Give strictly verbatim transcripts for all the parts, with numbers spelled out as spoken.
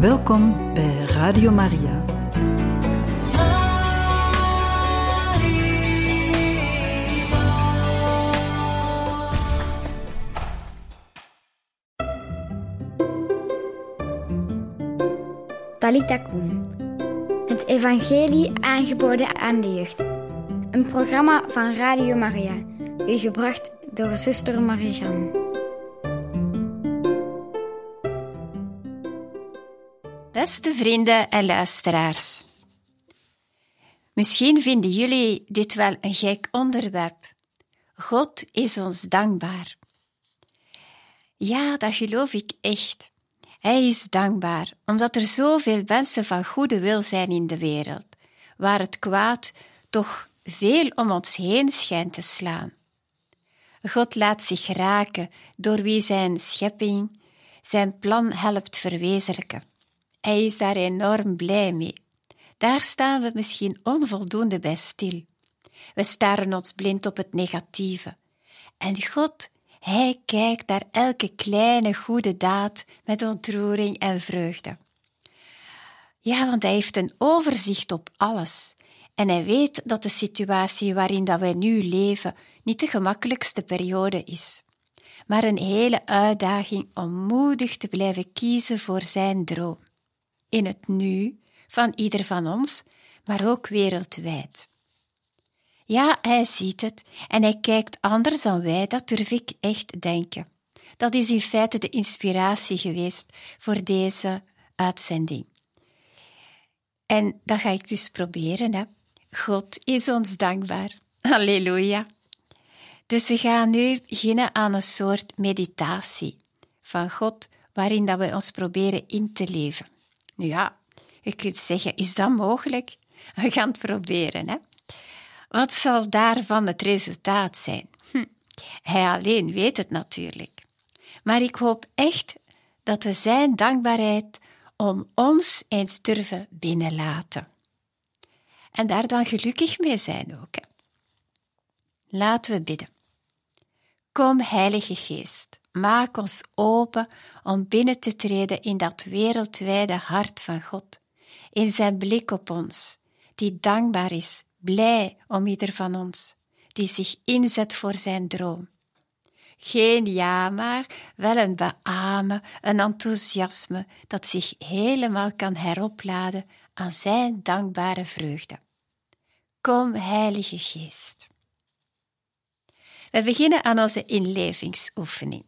Welkom bij Radio Maria. Talita Kum. Het evangelie aangeboden aan de jeugd. Een programma van Radio Maria. U gebracht door zuster Marie-Jeanne. Beste vrienden en luisteraars. Misschien vinden jullie dit wel een gek onderwerp. God is ons dankbaar. Ja, dat geloof ik echt. Hij is dankbaar, omdat er zoveel mensen van goede wil zijn in de wereld, waar het kwaad toch veel om ons heen schijnt te slaan. God laat zich raken door wie zijn schepping, zijn plan helpt verwezenlijken. Hij is daar enorm blij mee. Daar staan we misschien onvoldoende bij stil. We staren ons blind op het negatieve. En God, Hij kijkt naar elke kleine goede daad met ontroering en vreugde. Ja, want Hij heeft een overzicht op alles. En Hij weet dat de situatie waarin dat wij nu leven niet de gemakkelijkste periode is, maar een hele uitdaging om moedig te blijven kiezen voor zijn droom. In het nu van ieder van ons, maar ook wereldwijd. Ja, Hij ziet het en Hij kijkt anders dan wij, dat durf ik echt denken. Dat is in feite de inspiratie geweest voor deze uitzending. En dat ga ik dus proberen, hè. God is ons dankbaar. Halleluja. Dus we gaan nu beginnen aan een soort meditatie van God, waarin dat we ons proberen in te leven. Nu ja, je kunt zeggen, is dat mogelijk? We gaan het proberen, hè. Wat zal daarvan het resultaat zijn? Hm, hij alleen weet het natuurlijk. Maar ik hoop echt dat we zijn dankbaarheid om ons eens durven binnenlaten. En daar dan gelukkig mee zijn ook. Hè. Laten we bidden. Kom, Heilige Geest, maak ons open om binnen te treden in dat wereldwijde hart van God, in zijn blik op ons, die dankbaar is, blij om ieder van ons, die zich inzet voor zijn droom. Geen ja maar, wel een beamen, een enthousiasme dat zich helemaal kan heropladen aan zijn dankbare vreugde. Kom, Heilige Geest. We beginnen aan onze inlevingsoefening.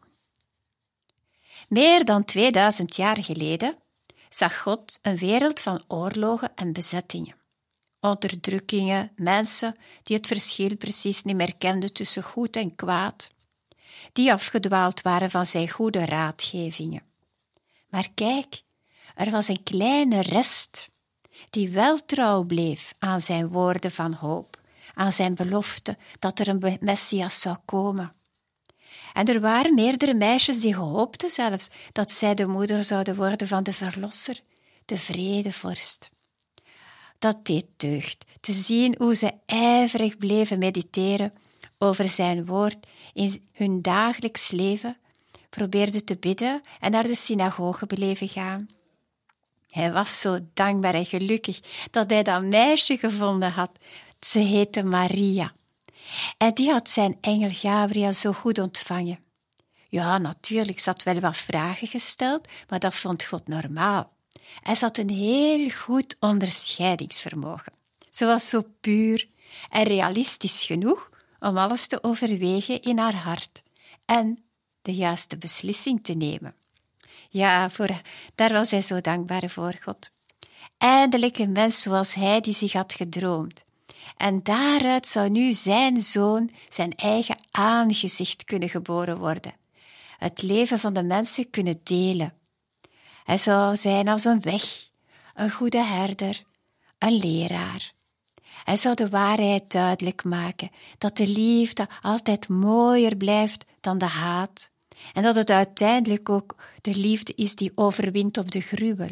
Meer dan tweeduizend jaar geleden zag God een wereld van oorlogen en bezettingen. Onderdrukkingen, mensen die het verschil precies niet meer kenden tussen goed en kwaad, die afgedwaald waren van zijn goede raadgevingen. Maar kijk, er was een kleine rest die wel trouw bleef aan zijn woorden van hoop, aan zijn belofte dat er een Messias zou komen. En er waren meerdere meisjes die hoopten zelfs dat zij de moeder zouden worden van de Verlosser, de Vredevorst. Dat deed deugd, te zien hoe ze ijverig bleven mediteren over zijn woord in hun dagelijks leven, probeerden te bidden en naar de synagoge bleven gaan. Hij was zo dankbaar en gelukkig dat hij dat meisje gevonden had. Ze heette Maria. En die had zijn engel Gabriel zo goed ontvangen. Ja, natuurlijk, ze had wel wat vragen gesteld, maar dat vond God normaal. Hij had een heel goed onderscheidingsvermogen. Ze was zo puur en realistisch genoeg om alles te overwegen in haar hart en de juiste beslissing te nemen. Ja, voor, daar was hij zo dankbaar voor God. Eindelijk een mens zoals hij die zich had gedroomd. En daaruit zou nu zijn zoon zijn eigen aangezicht kunnen geboren worden. Het leven van de mensen kunnen delen. Hij zou zijn als een weg, een goede herder, een leraar. Hij zou de waarheid duidelijk maken, dat de liefde altijd mooier blijft dan de haat en dat het uiteindelijk ook de liefde is die overwint op de gruwel.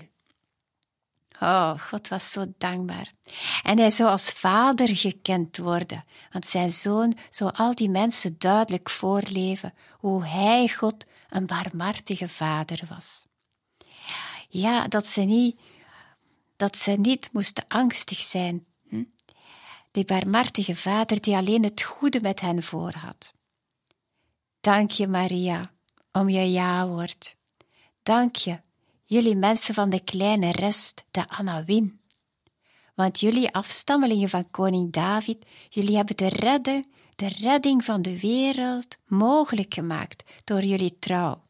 Oh, God was zo dankbaar. En hij zou als vader gekend worden, want zijn zoon zou al die mensen duidelijk voorleven hoe hij, God, een barmhartige vader was. Ja, dat ze niet, dat ze niet moesten angstig zijn. Hm? Die barmhartige Vader die alleen het goede met hen voor had. Dank je, Maria, om je ja-woord. Dank je, jullie mensen van de kleine rest, de Anawim. Want jullie afstammelingen van koning David, jullie hebben de, redden, de redding van de wereld mogelijk gemaakt door jullie trouw.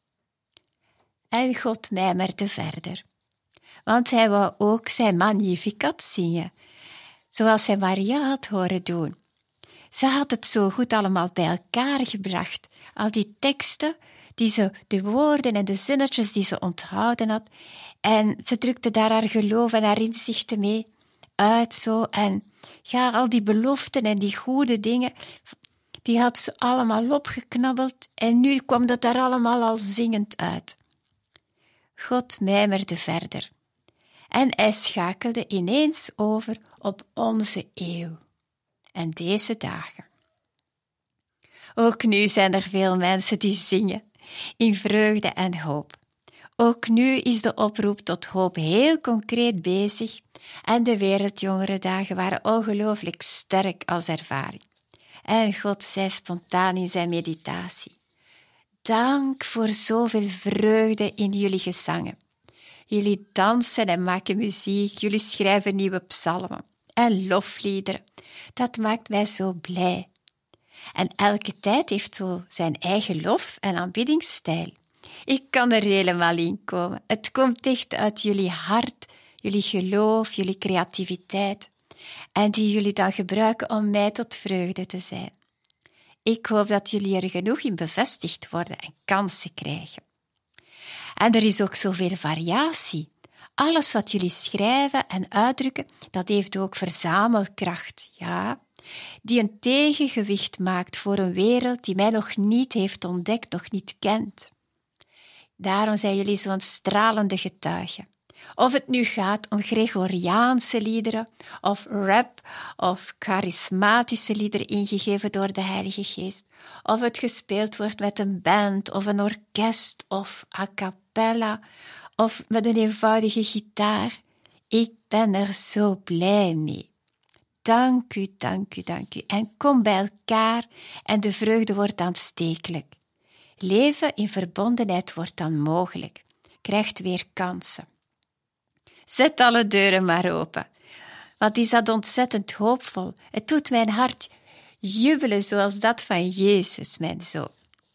En God mijmerde verder, want hij wou ook zijn Magnificat zingen, zoals hij Maria had horen doen. Ze had het zo goed allemaal bij elkaar gebracht, al die teksten, die ze, de woorden en de zinnetjes die ze onthouden had, en ze drukte daar haar geloof en haar inzichten mee uit zo, en ja, al die beloften en die goede dingen, die had ze allemaal opgeknabbeld, en nu kwam dat daar allemaal al zingend uit. God mijmerde verder, en hij schakelde ineens over op onze eeuw en deze dagen. Ook nu zijn er veel mensen die zingen in vreugde en hoop. Ook nu is de oproep tot hoop heel concreet bezig en de Wereldjongerendagen waren ongelooflijk sterk als ervaring. En God zei spontaan in zijn meditatie: dank voor zoveel vreugde in jullie gezangen. Jullie dansen en maken muziek, jullie schrijven nieuwe psalmen en lofliederen. Dat maakt mij zo blij. En elke tijd heeft zo zijn eigen lof- en aanbiddingsstijl. Ik kan er helemaal in komen. Het komt echt uit jullie hart, jullie geloof, jullie creativiteit. En die jullie dan gebruiken om mij tot vreugde te zijn. Ik hoop dat jullie er genoeg in bevestigd worden en kansen krijgen. En er is ook zoveel variatie. Alles wat jullie schrijven en uitdrukken, dat heeft ook verzamelkracht, ja, die een tegengewicht maakt voor een wereld die mij nog niet heeft ontdekt, nog niet kent. Daarom zijn jullie zo'n stralende getuigen. Of het nu gaat om Gregoriaanse liederen, of rap, of charismatische liederen ingegeven door de Heilige Geest, of het gespeeld wordt met een band, of een orkest, of a cappella, of met een eenvoudige gitaar. Ik ben er zo blij mee. Dank u, dank u, dank u. En kom bij elkaar en de vreugde wordt aanstekelijk. Leven in verbondenheid wordt dan mogelijk. Krijgt weer kansen. Zet alle deuren maar open. Wat is dat ontzettend hoopvol. Het doet mijn hart jubelen zoals dat van Jezus, mijn zoon.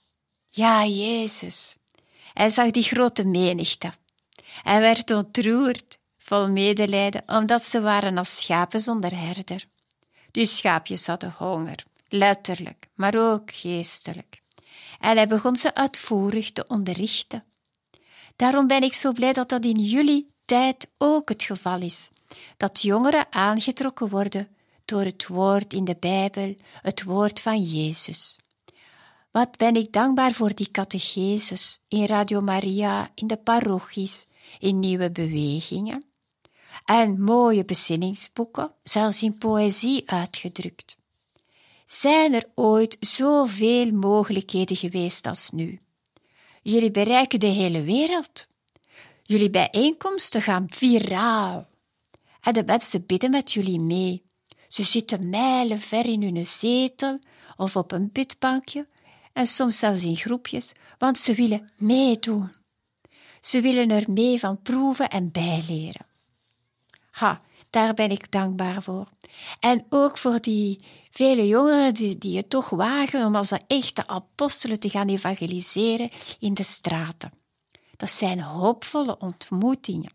Ja, Jezus. Hij zag die grote menigte. Hij werd ontroerd, vol medelijden, omdat ze waren als schapen zonder herder. Die schaapjes hadden honger, letterlijk, maar ook geestelijk. En hij begon ze uitvoerig te onderrichten. Daarom ben ik zo blij dat dat in jullie tijd ook het geval is, dat jongeren aangetrokken worden door het woord in de Bijbel, het woord van Jezus. Wat ben ik dankbaar voor die catecheses in Radio Maria, in de parochies, in nieuwe bewegingen en mooie bezinningsboeken, zelfs in poëzie uitgedrukt. Zijn er ooit zoveel mogelijkheden geweest als nu? Jullie bereiken de hele wereld. Jullie bijeenkomsten gaan viraal. En de mensen bidden met jullie mee. Ze zitten mijlenver in hun zetel of op een bidbankje en soms zelfs in groepjes, want ze willen meedoen. Ze willen er mee van proeven en bijleren. Ha, daar ben ik dankbaar voor. En ook voor die vele jongeren die, die het toch wagen om als echte apostelen te gaan evangeliseren in de straten. Dat zijn hoopvolle ontmoetingen.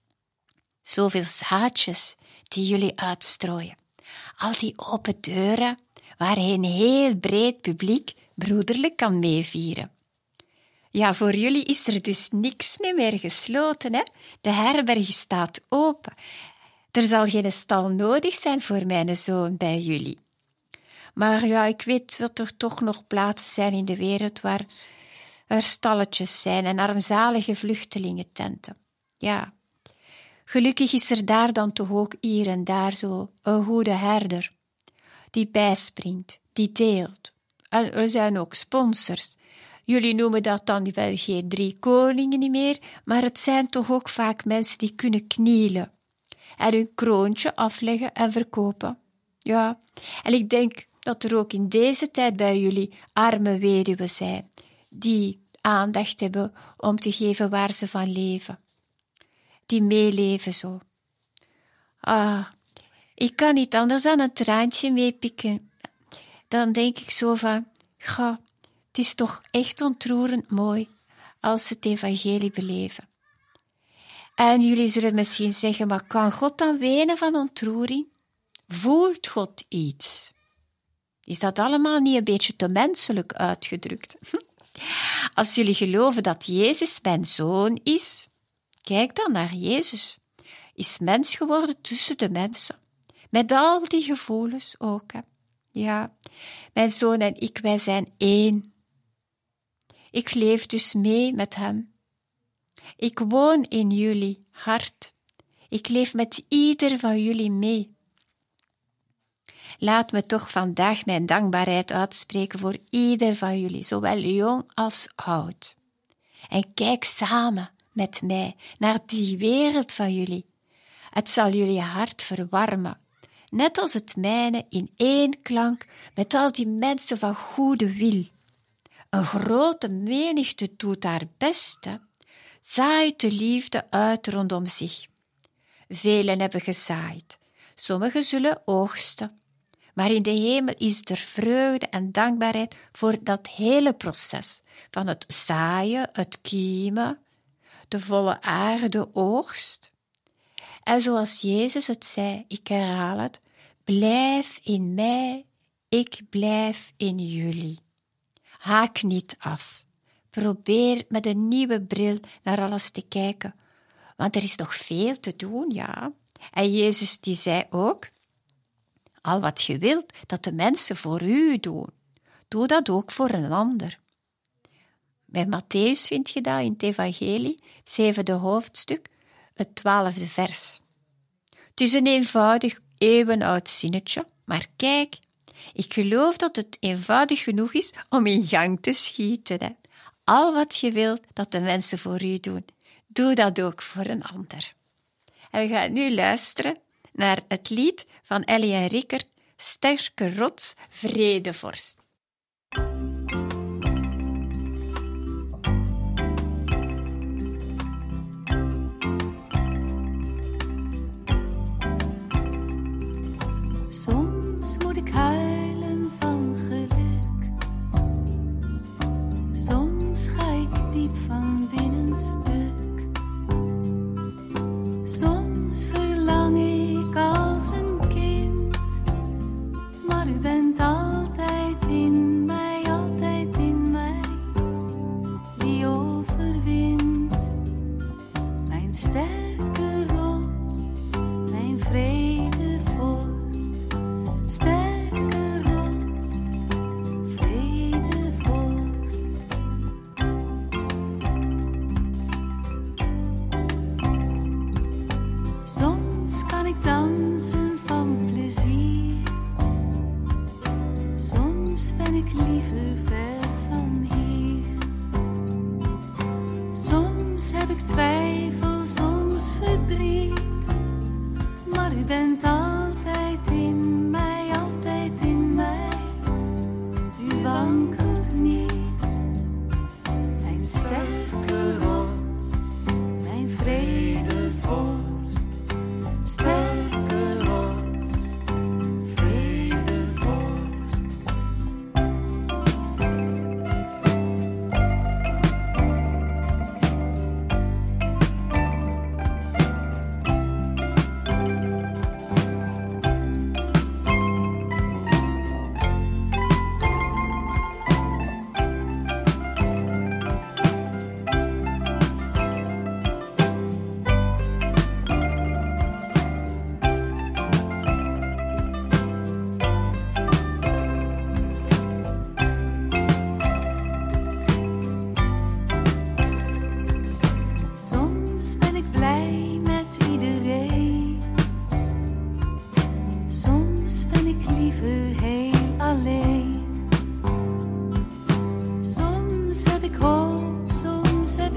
Zoveel zaadjes die jullie uitstrooien. Al die open deuren waarheen een heel breed publiek broederlijk kan meevieren. Ja, voor jullie is er dus niks meer gesloten, hè? De herberg staat open. Er zal geen stal nodig zijn voor mijn zoon bij jullie. Maar ja, ik weet dat er toch nog plaatsen zijn in de wereld waar er stalletjes zijn en armzalige vluchtelingententen. Ja, gelukkig is er daar dan toch ook hier en daar zo een goede herder, die bijspringt, die deelt. En er zijn ook sponsors, Jullie noemen dat dan wel geen drie koningen meer, maar het zijn toch ook vaak mensen die kunnen knielen en hun kroontje afleggen en verkopen. Ja, en ik denk dat er ook in deze tijd bij jullie arme weduwen zijn, die aandacht hebben om te geven waar ze van leven. Die meeleven zo. Ah, ik kan niet anders dan een traantje meepikken. Dan denk ik zo van, ga, het is toch echt ontroerend mooi als ze het evangelie beleven. En jullie zullen misschien zeggen, maar kan God dan wenen van ontroering? Voelt God iets? Is dat allemaal niet een beetje te menselijk uitgedrukt? Als jullie geloven dat Jezus mijn zoon is, kijk dan naar Jezus. Is mens geworden tussen de mensen. Met al die gevoelens ook. Hè. Ja, mijn zoon en ik, wij zijn één. Ik leef dus mee met hem. Ik woon in jullie hart. Ik leef met ieder van jullie mee. Laat me toch vandaag mijn dankbaarheid uitspreken voor ieder van jullie, zowel jong als oud. En kijk samen met mij naar die wereld van jullie. Het zal jullie hart verwarmen, net als het mijne in één klank met al die mensen van goede wil. Een grote menigte doet haar best, hè? Zaait de liefde uit rondom zich. Velen hebben gezaaid, sommigen zullen oogsten. Maar in de hemel is er vreugde en dankbaarheid voor dat hele proces, van het zaaien, het kiemen, de volle aarde oogst. En zoals Jezus het zei, ik herhaal het, blijf in mij, ik blijf in jullie. Haak niet af. Probeer met een nieuwe bril naar alles te kijken, want er is nog veel te doen, ja. En Jezus die zei ook, al wat je wilt dat de mensen voor u doen, doe dat ook voor een ander. Bij Mattheüs vind je dat in het evangelie, zevende hoofdstuk, het twaalfde vers. Het is een eenvoudig, eeuwenoud zinnetje, maar kijk, ik geloof dat het eenvoudig genoeg is om in gang te schieten. Hè. Al wat je wilt dat de mensen voor u doen, doe dat ook voor een ander. En we gaan nu luisteren naar het lied van Ellie en Rickert, Sterke rots, vredevorst. Soms moet ik huilen van geluk. Soms ga ik diep van binnen stuk. Soms verlang ik als een kind. Maar u bent altijd in mij, altijd in mij. Die overwint. Mijn sterke rots, mijn vredevorst. Sterke rots, vredevorst. Soms kan ik dansen van plezier. Soms ben ik liever ver van hier. Soms heb ik twijfel, soms verdriet. Maar u bent altijd in mij, altijd in mij. U wankelt niet. Mijn sterke rots, mijn vredevorst. Sterke rots, vredevorst.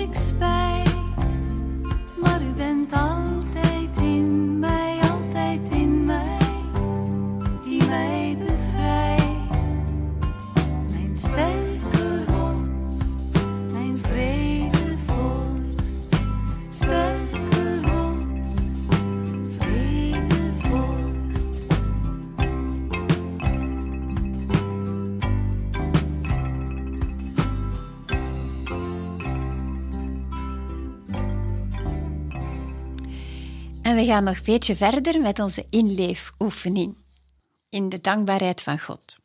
ik spijt. Maar u bent altijd in mij, altijd in mij, die mij bevrijdt. Mijn sterke rots, mijn vredevorst. Sterke rots, vredevorst. En we gaan nog een beetje verder met onze inleefoefening in de dankbaarheid van God.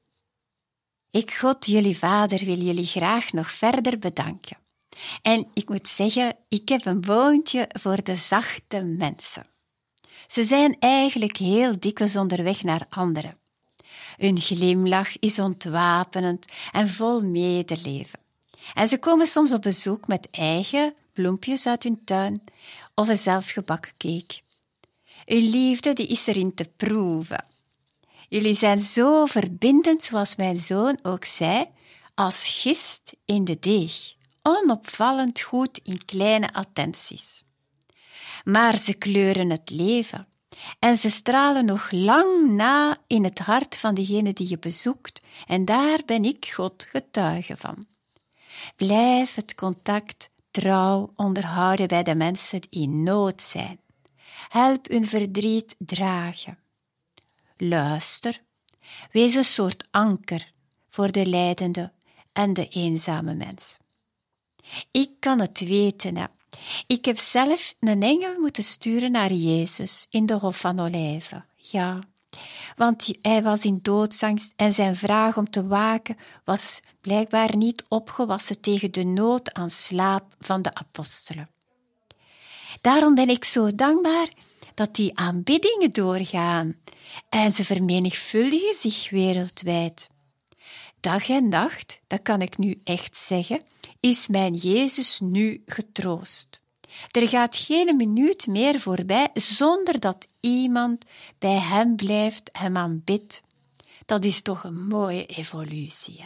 Ik, God, jullie Vader, wil jullie graag nog verder bedanken. En ik moet zeggen, ik heb een woontje voor de zachte mensen. Ze zijn eigenlijk heel dikwijls onderweg naar anderen. Hun glimlach is ontwapenend en vol medeleven. En ze komen soms op bezoek met eigen bloempjes uit hun tuin of een zelfgebakken cake. Uw liefde die is erin te proeven. Jullie zijn zo verbindend, zoals mijn zoon ook zei, als gist in de deeg, onopvallend goed in kleine attenties. Maar ze kleuren het leven en ze stralen nog lang na in het hart van degene die je bezoekt, en daar ben ik God getuige van. Blijf het contact trouw onderhouden bij de mensen die in nood zijn. Help hun verdriet dragen. Luister, wees een soort anker voor de lijdende en de eenzame mens. Ik kan het weten, hè. Ik heb zelf een engel moeten sturen naar Jezus in de Hof van Olijven. Ja, want hij was in doodsangst en zijn vraag om te waken was blijkbaar niet opgewassen tegen de nood aan slaap van de apostelen. Daarom ben ik zo dankbaar dat die aanbiddingen doorgaan en ze vermenigvuldigen zich wereldwijd. Dag en nacht, dat kan ik nu echt zeggen, is mijn Jezus nu getroost. Er gaat geen minuut meer voorbij zonder dat iemand bij hem blijft, hem aanbidt. Dat is toch een mooie evolutie. Hè?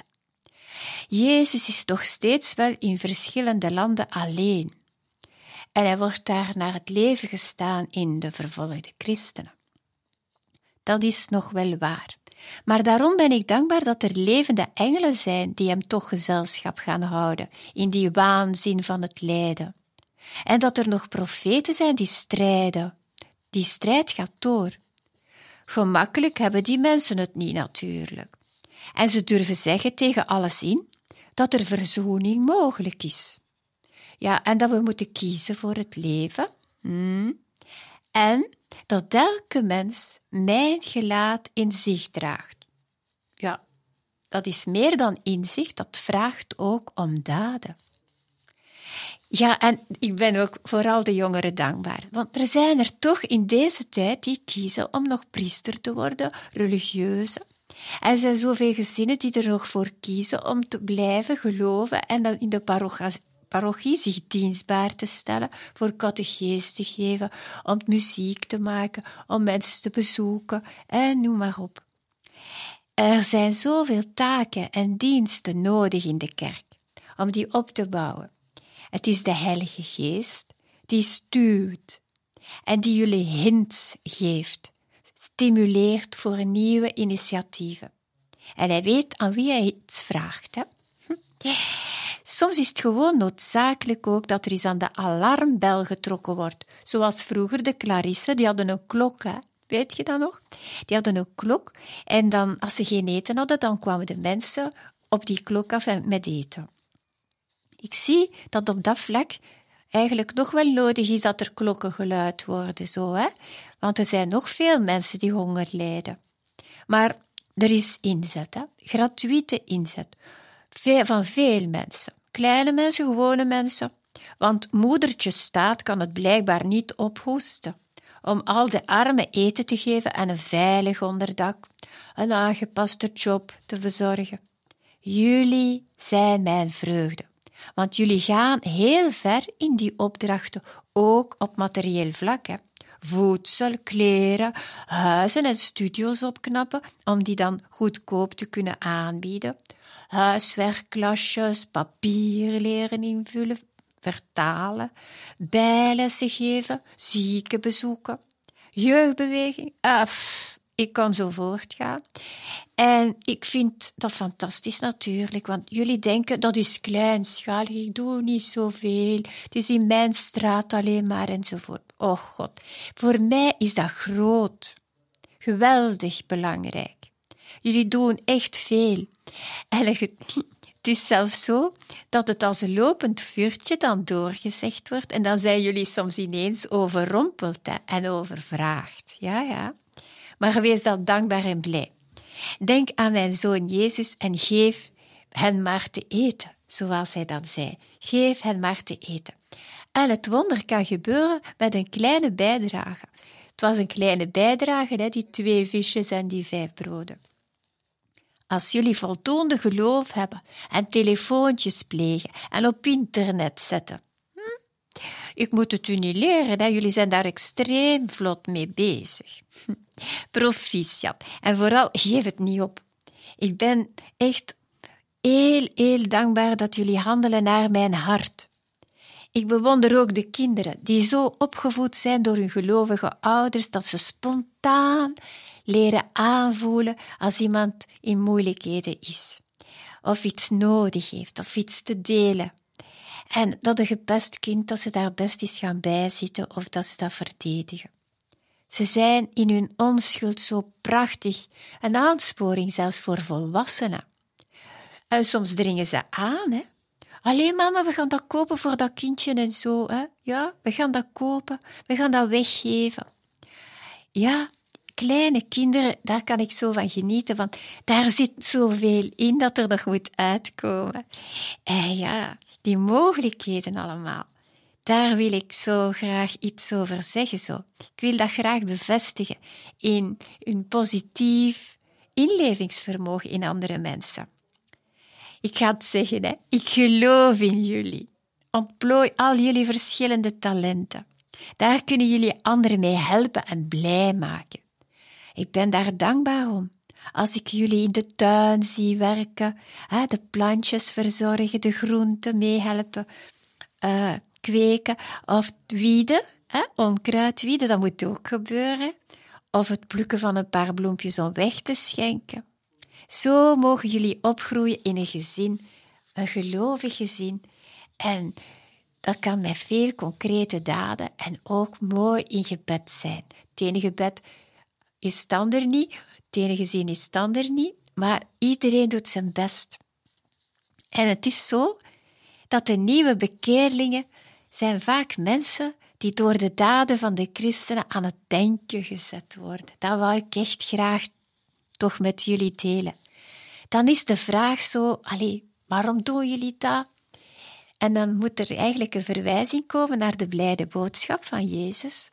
Jezus is toch steeds wel in verschillende landen alleen. En hij wordt daar naar het leven gestaan in de vervolgde christenen. Dat is nog wel waar. Maar daarom ben ik dankbaar dat er levende engelen zijn die hem toch gezelschap gaan houden in die waanzin van het lijden. En dat er nog profeten zijn die strijden. Die strijd gaat door. Gemakkelijk hebben die mensen het niet natuurlijk. En ze durven zeggen tegen alles in dat er verzoening mogelijk is. Ja, en dat we moeten kiezen voor het leven. Hmm. En dat elke mens mijn gelaat in zich draagt. Ja, dat is meer dan inzicht, dat vraagt ook om daden. Ja, en ik ben ook vooral de jongeren dankbaar, want er zijn er toch in deze tijd die kiezen om nog priester te worden, religieuze. Er zijn zoveel gezinnen die er nog voor kiezen om te blijven geloven en dan in de parochie parochie zich dienstbaar te stellen, voor catechese te geven, om muziek te maken, om mensen te bezoeken en noem maar op. Er zijn zoveel taken en diensten nodig in de kerk, om die op te bouwen. Het is de Heilige Geest die stuurt en die jullie hints geeft, stimuleert voor nieuwe initiatieven. En hij weet aan wie hij iets vraagt, hè? Soms is het gewoon noodzakelijk ook dat er eens aan de alarmbel getrokken wordt. Zoals vroeger de Clarissen, die hadden een klok, hè? Weet je dat nog? Die hadden een klok en dan, als ze geen eten hadden, dan kwamen de mensen op die klok af met eten. Ik zie dat op dat vlak eigenlijk nog wel nodig is dat er klokken geluid worden, zo, hè? Want er zijn nog veel mensen die honger lijden. Maar er is inzet, hè? Gratuite inzet. Van veel mensen. Kleine mensen, gewone mensen. Want moedertje staat kan het blijkbaar niet ophoesten. Om al de armen eten te geven en een veilig onderdak, een aangepaste job te verzorgen. Jullie zijn mijn vreugde. Want jullie gaan heel ver in die opdrachten, ook op materieel vlak. Hè. Voedsel, kleren, huizen en studio's opknappen, om die dan goedkoop te kunnen aanbieden. Huiswerkklasjes, papier leren invullen, vertalen, bijlessen geven, zieken bezoeken, jeugdbeweging. Ah, pff, ik kan zo voortgaan. En ik vind dat fantastisch natuurlijk, want jullie denken dat is kleinschalig, ik doe niet zoveel, het is in mijn straat alleen maar enzovoort. Oh God, voor mij is dat groot, geweldig belangrijk. Jullie doen echt veel. En het is zelfs zo dat het als een lopend vuurtje dan doorgezegd wordt en dan zijn jullie soms ineens overrompeld en overvraagd. Ja, ja. Maar wees dan dankbaar en blij. Denk aan mijn zoon Jezus en geef hen maar te eten, zoals hij dan zei. Geef hen maar te eten. En het wonder kan gebeuren met een kleine bijdrage. Het was een kleine bijdrage, hè, die twee visjes en die vijf broden. Als jullie voldoende geloof hebben en telefoontjes plegen en op internet zetten. Hm? Ik moet het u niet leren, hè? Jullie zijn daar extreem vlot mee bezig. Hm. Proficiat. En vooral, geef het niet op. Ik ben echt heel, heel dankbaar dat jullie handelen naar mijn hart. Ik bewonder ook de kinderen die zo opgevoed zijn door hun gelovige ouders dat ze spontaan leren aanvoelen als iemand in moeilijkheden is. Of iets nodig heeft, of iets te delen. En dat een gepest kind, dat ze daar best eens gaan bijzitten of dat ze dat verdedigen. Ze zijn in hun onschuld zo prachtig, een aansporing zelfs voor volwassenen. En soms dringen ze aan, hè. Allee mama, we gaan dat kopen voor dat kindje en zo, hè. Ja, we gaan dat kopen, we gaan dat weggeven. Ja, kleine kinderen, daar kan ik zo van genieten, want daar zit zoveel in dat er nog moet uitkomen. En ja, die mogelijkheden allemaal, daar wil ik zo graag iets over zeggen. Zo. Ik wil dat graag bevestigen in een positief inlevingsvermogen in andere mensen. Ik ga het zeggen, hè. Ik geloof in jullie. Ontplooi al jullie verschillende talenten. Daar kunnen jullie anderen mee helpen en blij maken. Ik ben daar dankbaar om. Als ik jullie in de tuin zie werken, de plantjes verzorgen, de groenten meehelpen, uh, kweken of wieden, onkruid wieden, dat moet ook gebeuren. Of het plukken van een paar bloempjes om weg te schenken. Zo mogen jullie opgroeien in een gezin, een gelovig gezin. En dat kan met veel concrete daden en ook mooi in gebed zijn. Het ene gebed is dan er niet, het ene gezin is dan er niet, maar iedereen doet zijn best. En het is zo dat de nieuwe bekeerlingen zijn vaak mensen die door de daden van de christenen aan het denken gezet worden. Dat wou ik echt graag toch met jullie delen. Dan is de vraag zo, allee, waarom doen jullie dat? En dan moet er eigenlijk een verwijzing komen naar de blijde boodschap van Jezus.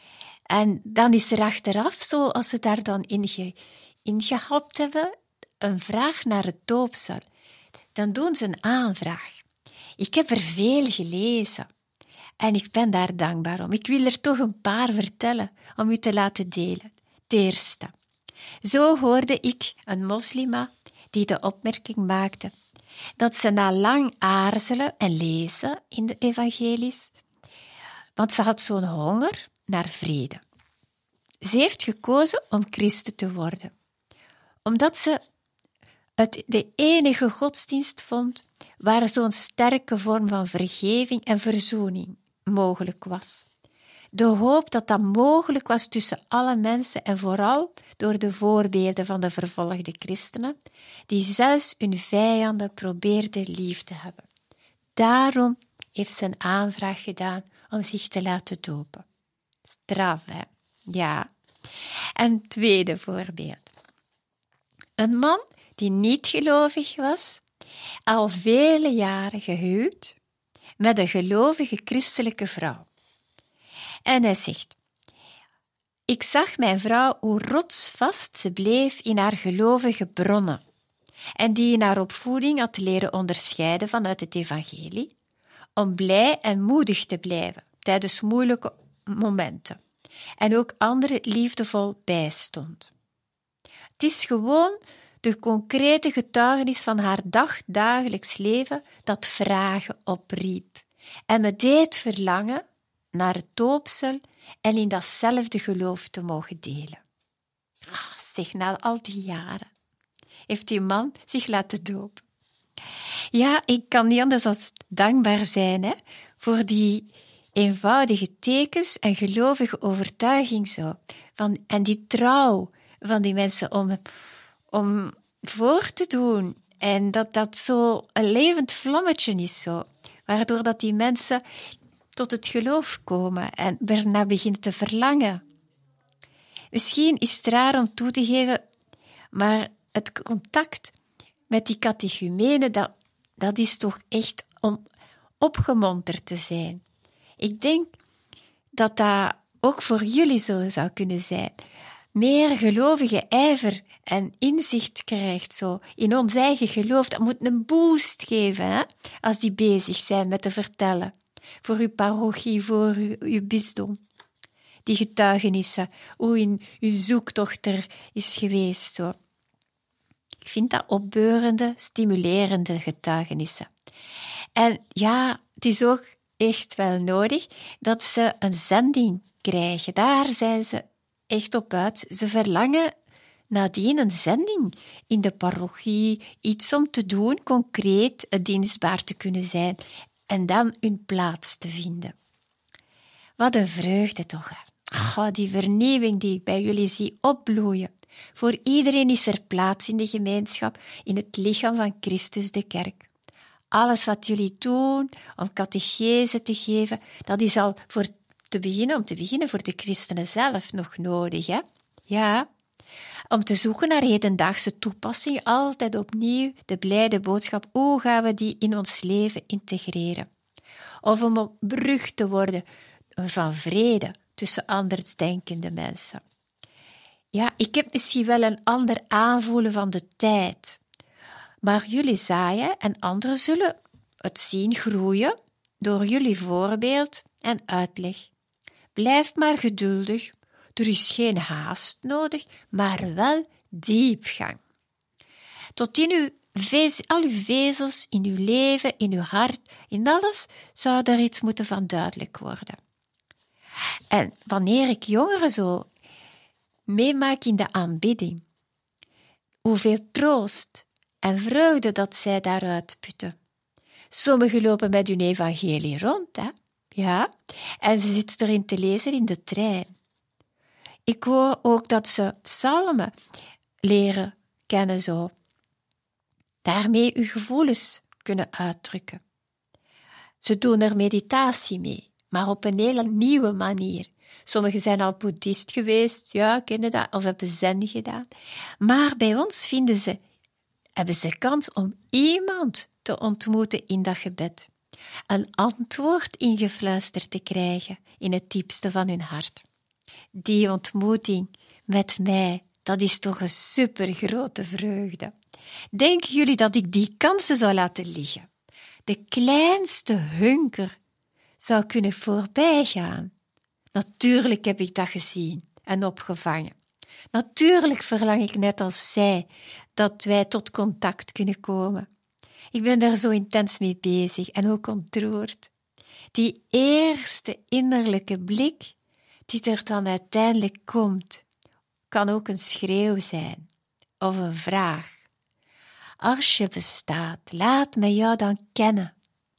En dan is er achteraf zo, als ze daar dan in, ge, in gehapt hebben, een vraag naar het doopsel. Dan doen ze een aanvraag. Ik heb er veel gelezen en ik ben daar dankbaar om. Ik wil er toch een paar vertellen om u te laten delen. Het eerste. Zo hoorde ik een moslima die de opmerking maakte dat ze na lang aarzelen en lezen in de evangelies, want ze had zo'n honger naar vrede. Ze heeft gekozen om christen te worden, omdat ze het de enige godsdienst vond waar zo'n sterke vorm van vergeving en verzoening mogelijk was. De hoop dat dat mogelijk was tussen alle mensen en vooral door de voorbeelden van de vervolgde christenen, die zelfs hun vijanden probeerden lief te hebben. Daarom heeft ze een aanvraag gedaan om zich te laten dopen. Straf, hè? Ja. Een tweede voorbeeld. Een man die niet gelovig was, al vele jaren gehuwd met een gelovige christelijke vrouw. En hij zegt, ik zag mijn vrouw hoe rotsvast ze bleef in haar gelovige bronnen en die in haar opvoeding had leren onderscheiden vanuit het evangelie, om blij en moedig te blijven tijdens moeilijke momenten en ook anderen liefdevol bijstond. Het is gewoon de concrete getuigenis van haar dagdagelijks leven dat vragen opriep en me deed verlangen naar het doopsel en in datzelfde geloof te mogen delen. Oh, zeg, na al die jaren heeft die man zich laten dopen. Ja, ik kan niet anders dan dankbaar zijn hè, voor die eenvoudige tekens en gelovige overtuiging zo, van, en die trouw van die mensen om, om voor te doen. En dat dat zo een levend vlammetje is, zo, waardoor dat die mensen tot het geloof komen en ernaar beginnen te verlangen. Misschien is het raar om toe te geven, maar het contact met die catechumenen, dat, dat is toch echt om opgemunterd te zijn. Ik denk dat dat ook voor jullie zo zou kunnen zijn. Meer gelovige ijver en inzicht krijgt zo in ons eigen geloof. Dat moet een boost geven, hè? Als die bezig zijn met te vertellen. Voor uw parochie, voor uw, uw bisdom. Die getuigenissen, hoe in uw zoektocht er is geweest. Zo. Ik vind dat opbeurende, stimulerende getuigenissen. En ja, het is ook echt wel nodig dat ze een zending krijgen. Daar zijn ze echt op uit. Ze verlangen nadien een zending in de parochie, iets om te doen, concreet dienstbaar te kunnen zijn en dan hun plaats te vinden. Wat een vreugde toch, hè? Oh, die vernieuwing die ik bij jullie zie opbloeien. Voor iedereen is er plaats in de gemeenschap, in het lichaam van Christus de kerk. Alles wat jullie doen om catechese te geven, dat is al voor te beginnen, om te beginnen voor de christenen zelf nog nodig, hè? Ja, om te zoeken naar hedendaagse toepassing, altijd opnieuw de blijde boodschap, hoe gaan we die in ons leven integreren? Of om een brug te worden van vrede tussen andersdenkende mensen. Ja, ik heb misschien wel een ander aanvoelen van de tijd, maar jullie zaaien en anderen zullen het zien groeien door jullie voorbeeld en uitleg. Blijf maar geduldig, er is geen haast nodig, maar wel diepgang. Tot in uw vez, al uw vezels, in uw leven, in uw hart, in alles zou er iets moeten van duidelijk worden. En wanneer ik jongeren zo meemaak in de aanbidding, hoeveel troost en vreugde dat zij daaruit putten. Sommigen lopen met hun evangelie rond, hè? Ja, en ze zitten erin te lezen in de trein. Ik hoor ook dat ze psalmen leren kennen zo. Daarmee uw gevoelens kunnen uitdrukken. Ze doen er meditatie mee, maar op een hele nieuwe manier. Sommigen zijn al boeddhist geweest, ja, kennen dat, of hebben zen gedaan. Maar bij ons vinden ze, hebben ze kans om iemand te ontmoeten in dat gebed. Een antwoord ingefluisterd te krijgen in het diepste van hun hart. Die ontmoeting met mij, dat is toch een supergrote vreugde. Denken jullie dat ik die kansen zou laten liggen? De kleinste hunker zou kunnen voorbijgaan. Natuurlijk heb ik dat gezien en opgevangen. Natuurlijk verlang ik net als zij dat wij tot contact kunnen komen. Ik ben daar zo intens mee bezig en ook ontroerd. Die eerste innerlijke blik die er dan uiteindelijk komt, kan ook een schreeuw zijn of een vraag. Als je bestaat, laat me jou dan kennen.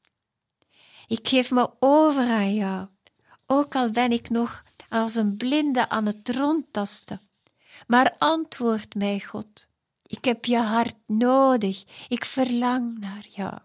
Ik geef me over aan jou, ook al ben ik nog als een blinde aan het rondtasten. Maar antwoord mij, God. Ik heb je hart nodig. Ik verlang naar jou.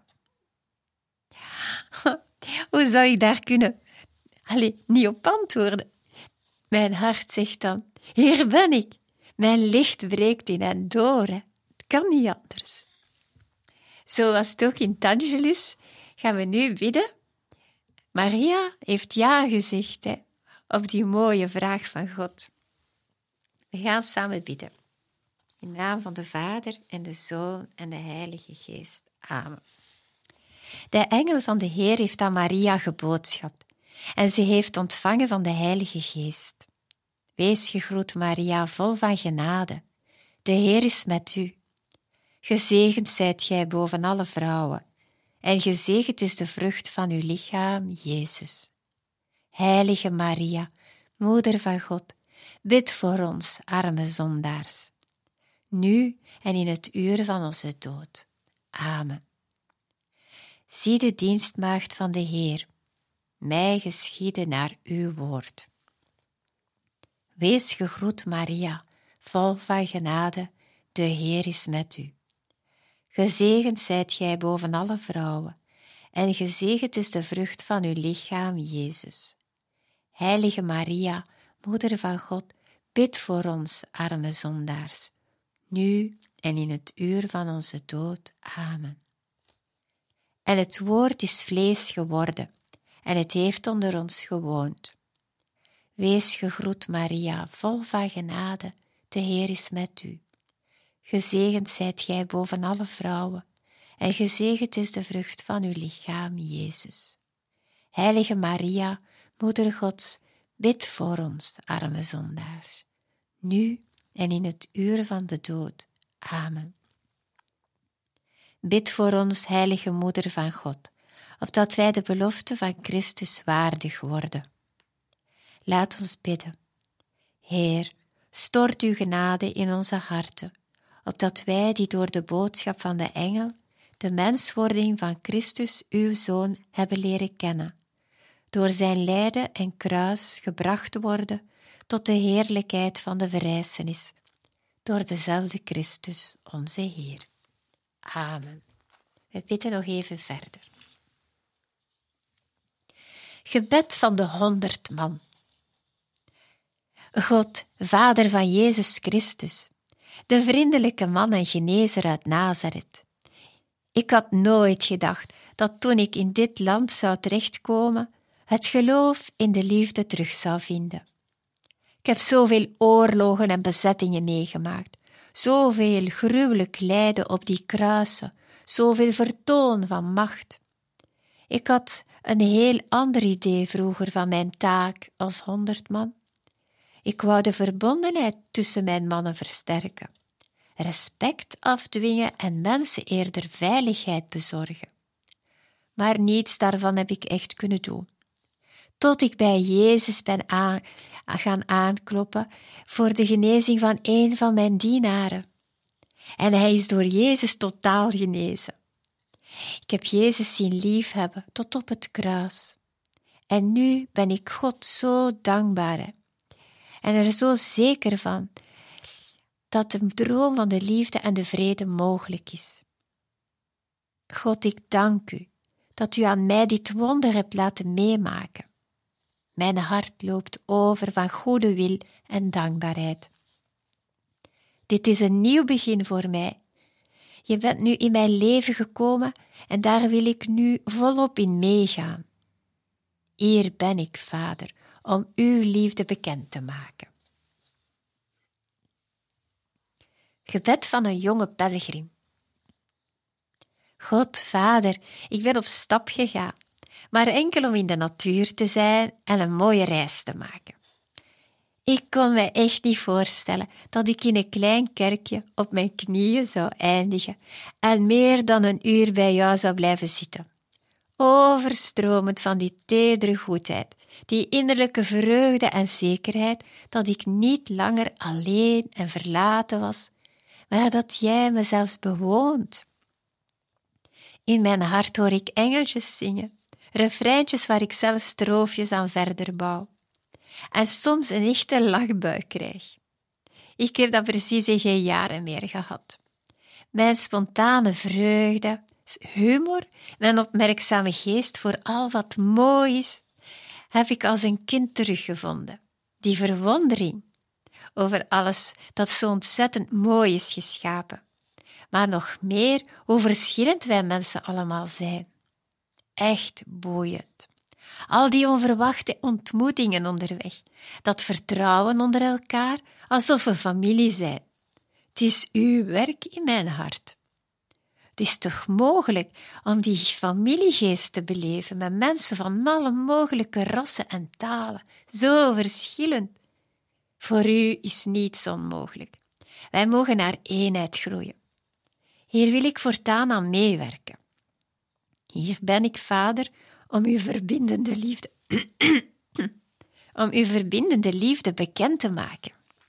Hoe zou ik daar kunnen? Allee, niet op antwoorden. Mijn hart zegt dan, hier ben ik. Mijn licht breekt in en door. Hè. Het kan niet anders. Zoals het ook in Tangelus gaan we nu bidden. Maria heeft ja gezegd, hè, op die mooie vraag van God. We gaan samen bidden. In de naam van de Vader en de Zoon en de Heilige Geest. Amen. De engel van de Heer heeft aan Maria geboodschapt en ze heeft ontvangen van de Heilige Geest. Wees gegroet, Maria, vol van genade. De Heer is met u. Gezegend zijt gij boven alle vrouwen en gezegend is de vrucht van uw lichaam, Jezus. Heilige Maria, Moeder van God, bid voor ons, arme zondaars, nu en in het uur van onze dood. Amen. Zie de dienstmaagd van de Heer, mij geschieden naar uw woord. Wees gegroet, Maria, vol van genade, de Heer is met u. Gezegend zijt gij boven alle vrouwen, en gezegend is de vrucht van uw lichaam, Jezus. Heilige Maria, Moeder van God, bid voor ons, arme zondaars, nu en in het uur van onze dood. Amen. En het woord is vlees geworden, en het heeft onder ons gewoond. Wees gegroet, Maria, vol van genade, de Heer is met u. Gezegend zijt gij boven alle vrouwen, en gezegend is de vrucht van uw lichaam, Jezus. Heilige Maria, Moeder Gods, bid voor ons, arme zondaars, nu en in het uur van de dood. Amen. Bid voor ons, heilige Moeder van God, opdat wij de belofte van Christus waardig worden. Laat ons bidden. Heer, stort uw genade in onze harten, opdat wij, die door de boodschap van de engel de menswording van Christus, uw Zoon, hebben leren kennen, door zijn lijden en kruis gebracht worden tot de heerlijkheid van de verrijzenis, door dezelfde Christus, onze Heer. Amen. We bidden nog even verder. Gebed van de honderd man. God, Vader van Jezus Christus, de vriendelijke man en genezer uit Nazareth. Ik had nooit gedacht dat toen ik in dit land zou terechtkomen, het geloof in de liefde terug zou vinden. Ik heb zoveel oorlogen en bezettingen meegemaakt, zoveel gruwelijk lijden op die kruisen, zoveel vertoon van macht. Ik had een heel ander idee vroeger van mijn taak als honderdman. Ik wou de verbondenheid tussen mijn mannen versterken, respect afdwingen en mensen eerder veiligheid bezorgen. Maar niets daarvan heb ik echt kunnen doen. Tot ik bij Jezus ben aan, gaan aankloppen voor de genezing van een van mijn dienaren. En hij is door Jezus totaal genezen. Ik heb Jezus zien liefhebben tot op het kruis. En nu ben ik God zo dankbaar en er zo zeker van dat de droom van de liefde en de vrede mogelijk is. God, ik dank u dat u aan mij dit wonder hebt laten meemaken. Mijn hart loopt over van goede wil en dankbaarheid. Dit is een nieuw begin voor mij. Je bent nu in mijn leven gekomen en daar wil ik nu volop in meegaan. Hier ben ik, Vader, om uw liefde bekend te maken. Gebed van een jonge pelgrim. God, Vader, ik ben op stap gegaan, maar enkel om in de natuur te zijn en een mooie reis te maken. Ik kon me echt niet voorstellen dat ik in een klein kerkje op mijn knieën zou eindigen en meer dan een uur bij jou zou blijven zitten. Overstromend van die tedere goedheid, die innerlijke vreugde en zekerheid dat ik niet langer alleen en verlaten was, maar dat jij me zelfs bewoont. In mijn hart hoor ik engeltjes zingen, refreintjes waar ik zelf stroofjes aan verder bouw. En soms een echte lachbui krijg. Ik heb dat precies in geen jaren meer gehad. Mijn spontane vreugde, humor, mijn opmerkzame geest voor al wat mooi is, heb ik als een kind teruggevonden. Die verwondering over alles dat zo ontzettend mooi is geschapen. Maar nog meer hoe verschillend wij mensen allemaal zijn. Echt boeiend. Al die onverwachte ontmoetingen onderweg, dat vertrouwen onder elkaar, alsof we familie zijn. Het is uw werk in mijn hart. Het is toch mogelijk om die familiegeest te beleven met mensen van alle mogelijke rassen en talen, zo verschillend. Voor u is niets onmogelijk. Wij mogen naar eenheid groeien. Hier wil ik voortaan aan meewerken. Hier ben ik, Vader, om uw verbindende liefde, om uw verbindende liefde bekend te maken.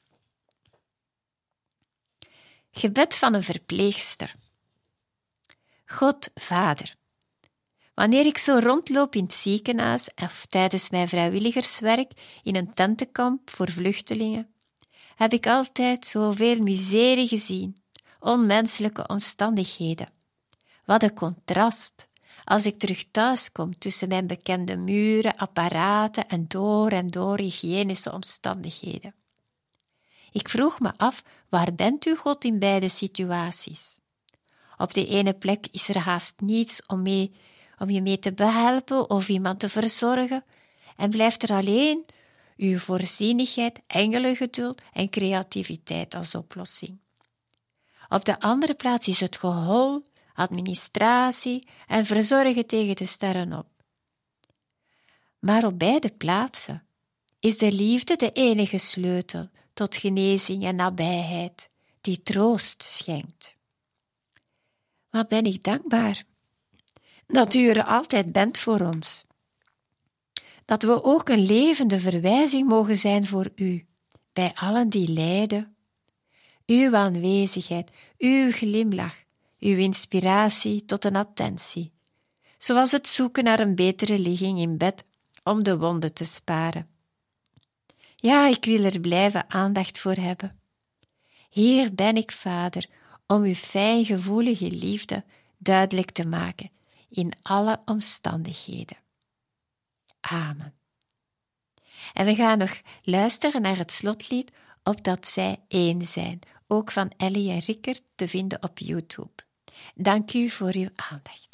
Gebed van een verpleegster. God, Vader, wanneer ik zo rondloop in het ziekenhuis of tijdens mijn vrijwilligerswerk in een tentenkamp voor vluchtelingen, heb ik altijd zoveel miserie gezien, onmenselijke omstandigheden. Wat een contrast als ik terug thuis kom tussen mijn bekende muren, apparaten en door en door hygiënische omstandigheden. Ik vroeg me af, waar bent u, God, in beide situaties? Op de ene plek is er haast niets om, mee, om je mee te behelpen of iemand te verzorgen, en blijft er alleen uw voorzienigheid, engelengeduld en creativiteit als oplossing. Op de andere plaats is het gehol, administratie en verzorgen tegen de sterren op. Maar op beide plaatsen is de liefde de enige sleutel tot genezing en nabijheid, die troost schenkt. Wat ben ik dankbaar dat u er altijd bent voor ons. Dat we ook een levende verwijzing mogen zijn voor u, bij allen die lijden. Uw aanwezigheid, uw glimlach, uw inspiratie tot een attentie, zoals het zoeken naar een betere ligging in bed om de wonden te sparen. Ja, ik wil er blijven aandacht voor hebben. Hier ben ik, Vader, om uw fijngevoelige liefde duidelijk te maken in alle omstandigheden. Amen. En we gaan nog luisteren naar het slotlied Opdat zij één zijn, ook van Ellie en Rickert te vinden op YouTube. Dank u voor uw aandacht.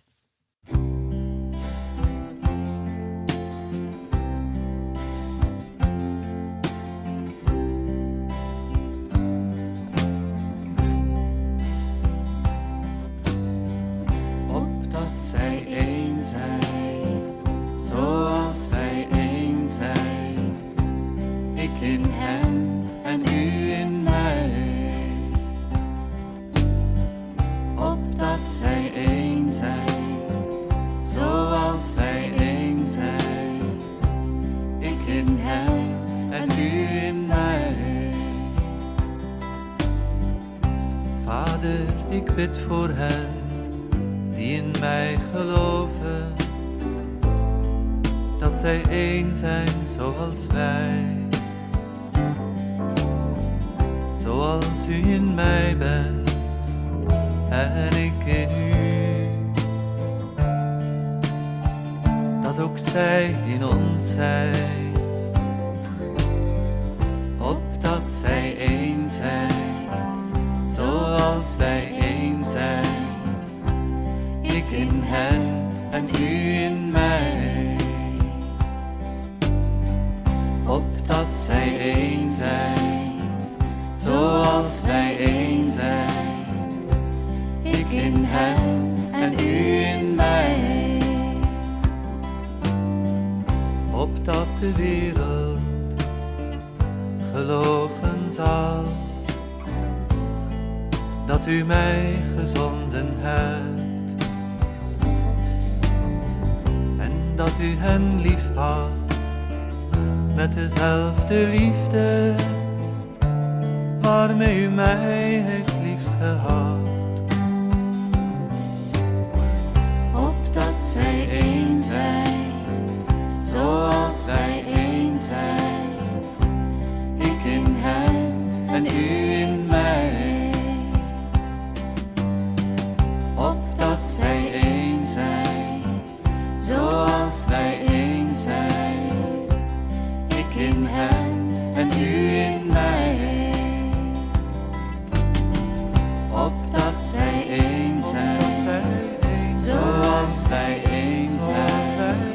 Opdat zij één zijn, zoals zij één zijn, ik in hen en u in mij. Opdat zij één zijn, zoals zij één zijn, ik in hen en u in mij. Vader, ik bid voor hen die in mij geloven, dat zij één zijn zoals wij. Zoals u in mij bent en ik in u, dat ook zij in ons zijn. Opdat zij één zijn, zoals wij één zijn, ik in hen en u in mij. Opdat zij één zijn, zoals wij één zijn, ik in hen en u in mij. Opdat de wereld geloven zal dat u mij gezonden hebt en dat u hen lief had met dezelfde liefde waarmee u mij heeft lief gehad. Opdat zij één zijn, zoals zij één zijn, ik in hen en u in mij. Opdat zij één zijn, zoals wij één zijn, ik in hen en u in mij. Opdat zij één zijn, zoals wij één zijn.